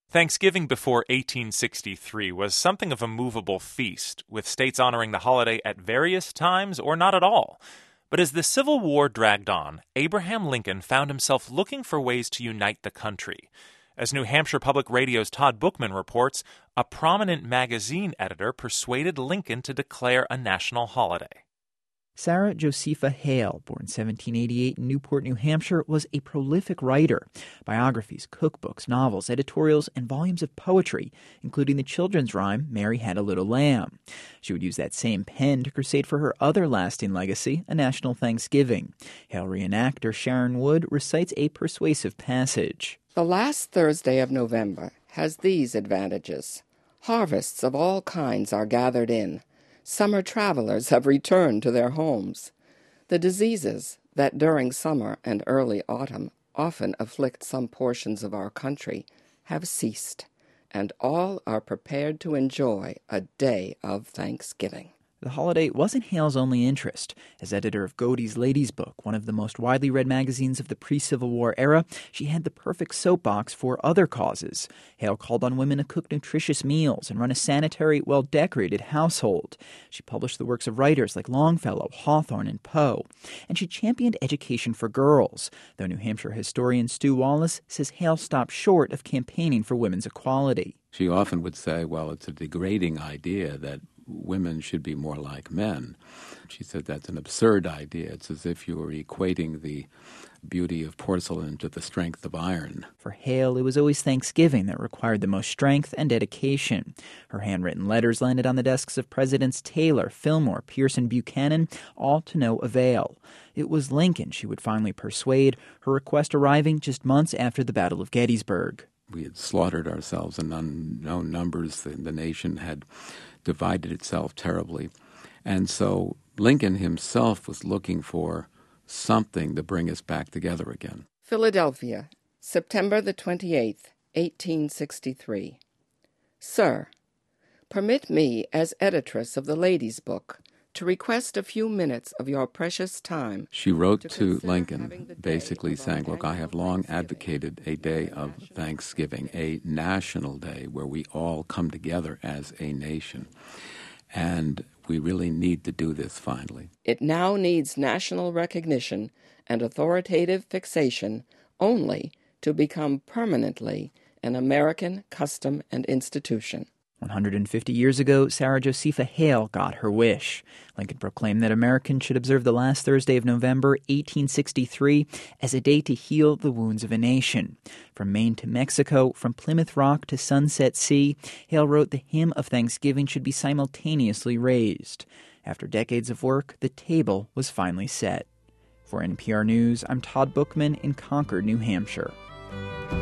Thanksgiving before 1863 was something of a movable feast, with states honoring the holiday at various times or not at all. But as the Civil War dragged on, Abraham Lincoln found himself looking for ways to unite the country. As New Hampshire Public Radio's Todd Bookman reports, a prominent magazine editor persuaded Lincoln to declare a national holiday. Sarah Josepha Hale, born 1788 in Newport, New Hampshire, was a prolific writer. Biographies, cookbooks, novels, editorials, and volumes of poetry, including the children's rhyme, Mary Had a Little Lamb. She would use that same pen to crusade for her other lasting legacy, a national Thanksgiving. Hale reenactor Sharon Wood recites a persuasive passage. The last Thursday of November has these advantages. Harvests of all kinds are gathered in. Summer travelers have returned to their homes. The diseases that during summer and early autumn often afflict some portions of our country have ceased, and all are prepared to enjoy a day of Thanksgiving. The holiday wasn't Hale's only interest. As editor of Godey's Ladies' Book, one of the most widely read magazines of the pre-Civil War era, she had the perfect soapbox for other causes. Hale called on women to cook nutritious meals and run a sanitary, well-decorated household. She published the works of writers like Longfellow, Hawthorne, and Poe. And she championed education for girls, though New Hampshire historian Stu Wallace says Hale stopped short of campaigning for women's equality. She often would say, well, it's a degrading idea that women should be more like men. She said that's an absurd idea. It's as if you were equating the beauty of porcelain to the strength of iron. For Hale, it was always Thanksgiving that required the most strength and dedication. Her handwritten letters landed on the desks of Presidents Taylor, Fillmore, Pierce, and Buchanan, all to no avail. It was Lincoln she would finally persuade, her request arriving just months after the Battle of Gettysburg. We had slaughtered ourselves in unknown numbers. The nation had divided itself terribly. And so Lincoln himself was looking for something to bring us back together again. Philadelphia, September the 28th, 1863. Sir, permit me, as editress of the Ladies' Book, to request a few minutes of your precious time. She wrote to Lincoln basically saying, look, I have long advocated a day of Thanksgiving, a national day where we all come together as a nation. And we really need to do this finally. It now needs national recognition and authoritative fixation only to become permanently an American custom and institution. 150 years ago, Sarah Josepha Hale got her wish. Lincoln proclaimed that Americans should observe the last Thursday of November, 1863, as a day to heal the wounds of a nation. From Maine to Mexico, from Plymouth Rock to Sunset Sea, Hale wrote the hymn of Thanksgiving should be simultaneously raised. After decades of work, the table was finally set. For NPR News, I'm Todd Bookman in Concord, New Hampshire.